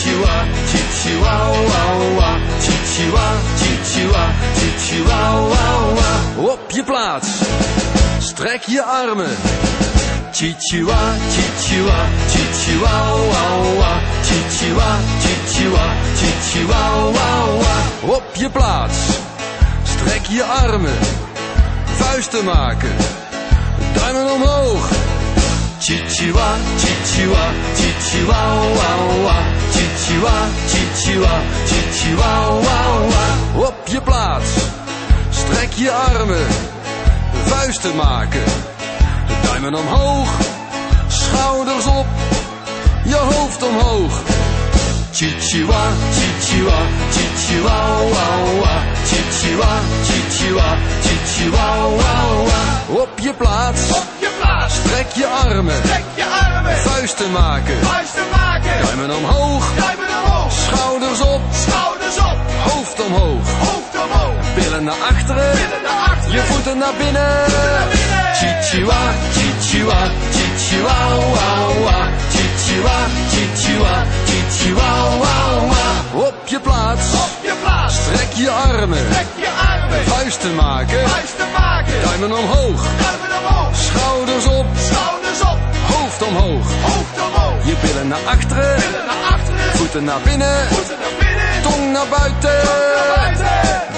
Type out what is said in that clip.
chichiwa, chichiwa, wa, wa. Chichiwa, chichiwa, chichiwa, wa, wa. Op je plaats, strek je armen. Chichiwa, chichiwa, chichiwa, wa, wa. Chichiwa, chichiwa, chichiwa, wa, wa. Op je plaats, strek je armen. Vuisten maken, duimen omhoog. Chichiwa, chichiwa, chichiwa, wa, wa. Chichiwa, chichiwa, chichiwa, wa, wa. Op je plaats, strek je armen. Vuisten maken, duimen omhoog. Schouders op, je hoofd omhoog. Chichiwa, chichiwa, chichiwa, wa, wa. Chichiwa, chichiwa, chichiwa, wa, wa. Op je plaats, strek je armen. Vuisten maken, duimen omhoog. Schouders op, hoofd omhoog. Billen naar achteren, je voeten naar binnen. Chichiwa, chichiwa, chichiwa, wa, wa. Chichiwa, chichiwa, chichiwa, wa, wa. Op je plaats, strek je armen. Vuisten maken, duimen omhoog. Schouders op, hoofd omhoog. Je billen naar achteren, voeten naar binnen. Tong naar buiten.